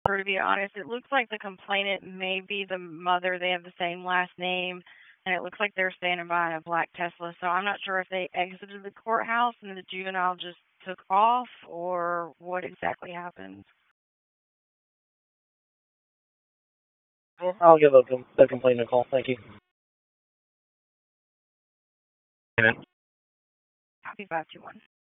to be honest, it looks like the complainant may be the mother. They have the same last name, and it looks like they're standing by in a black Tesla. So I'm not sure if they exited the courthouse and the juvenile just took off or what exactly happened. I'll give the complainant a call. Thank you. Copy 521.